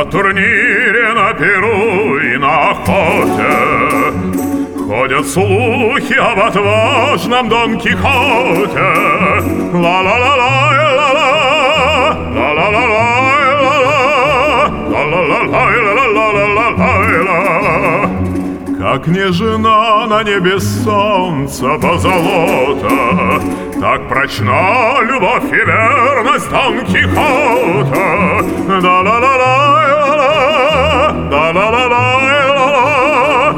турнире, на пиру и на охоте ходят слухи об отважном Дон Кихоте. Ла-ла-ла-ла-ла-ла, ла-ла-ла-ла-ла-ла-ла-ла-ла-ла. Как нежна на небе солнца позолота, так прочна любовь и верность Дон Кихота. Да-ла-ла-ла-ла-ла, да-ла-ла-ла-ла-ла,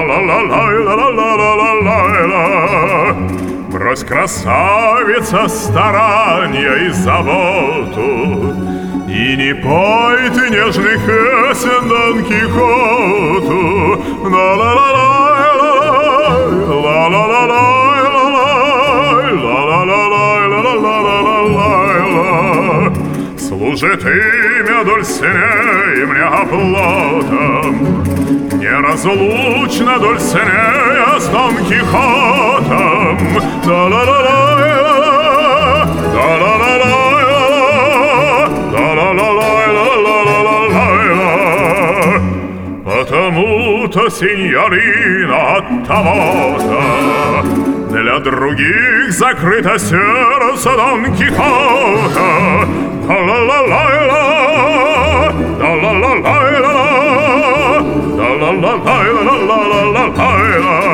да-ла-ла-ла-ла-ла-ла-ла-ла. Брось, красавица, старания и заботу, и не пой ты нежных песен Дон Кихоту. Ла-ла-ла-ла-ла-ла-ла-ла-ла-ла-ла-ла-ла-ла. Служит имя Дульсинеи мне оплотом, неразлучно Дульсинея с Дон Кихотом. Да-ла-ла-ла, да-ла-ла-ла, потому-то, синьорина, оттого-то для других закрыто сердце Дон Кихота. Да-ла-ла-ла-ла, да-ла-ла-ла-ла, да-ла-ла-ла-ла-ла-ла-ла-ла.